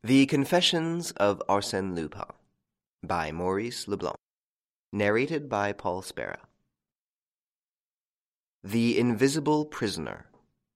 The Confessions of Arsène Lupin by Maurice Leblanc. Narrated by Paul Spera. The Invisible Prisoner.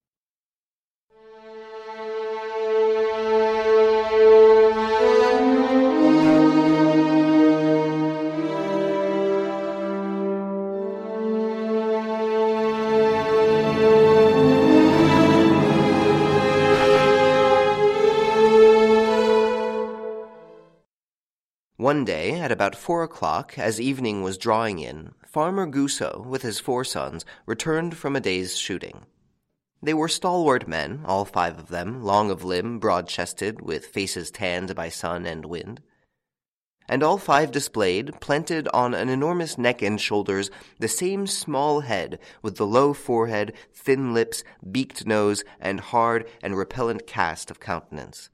One day, at about 4 o'clock, as evening was drawing in, Farmer Goussot, with his 4 sons, returned from a day's shooting. They were stalwart men, all 5 of them, long of limb, broad-chested, with faces tanned by sun and wind. And all 5 displayed, planted on an enormous neck and shoulders, the same small head, with the low forehead, thin lips, beaked nose, and hard and repellent cast of countenance.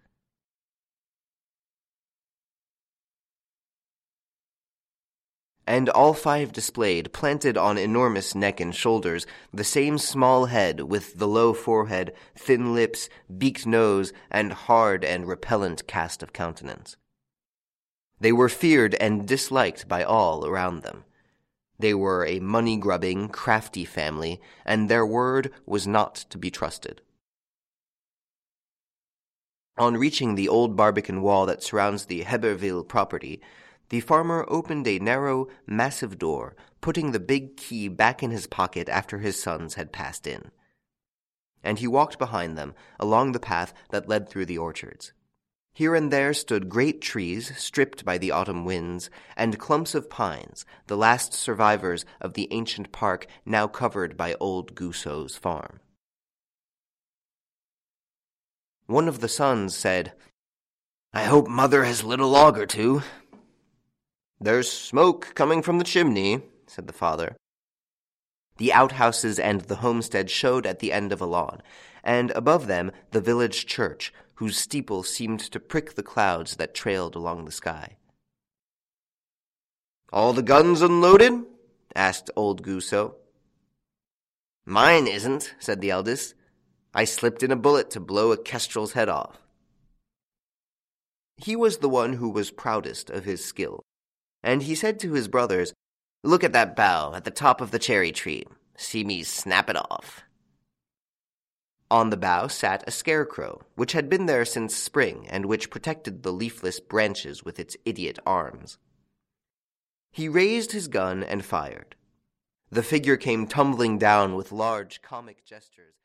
And all 5 displayed, planted on enormous neck and shoulders, the same small head with the low forehead, thin lips, beaked nose, and hard and repellent cast of countenance. They were feared and disliked by all around them. They were a money-grubbing, crafty family, and their word was not to be trusted. On reaching the old Barbican wall that surrounds the Heberville property, the farmer opened a narrow, massive door, putting the big key back in his pocket after his sons had passed in. And he walked behind them, along the path that led through the orchards. Here and there stood great trees, stripped by the autumn winds, and clumps of pines, the last survivors of the ancient park now covered by old Goussot's farm. One of the sons said, "I hope Mother has lit a log or two." "There's smoke coming from the chimney," said the father. The outhouses and the homestead showed at the end of a lawn, and above them the village church, whose steeple seemed to prick the clouds that trailed along the sky. "All the guns unloaded?" asked old Goussot. "Mine isn't," said the eldest. "I slipped in a bullet to blow a kestrel's head off." He was the one who was proudest of his skill, and he said to his brothers, "Look at that bough at the top of the cherry tree. See me snap it off." On the bough sat a scarecrow, which had been there since spring, and which protected the leafless branches with its idiot arms. He raised his gun and fired. The figure came tumbling down with large comic gestures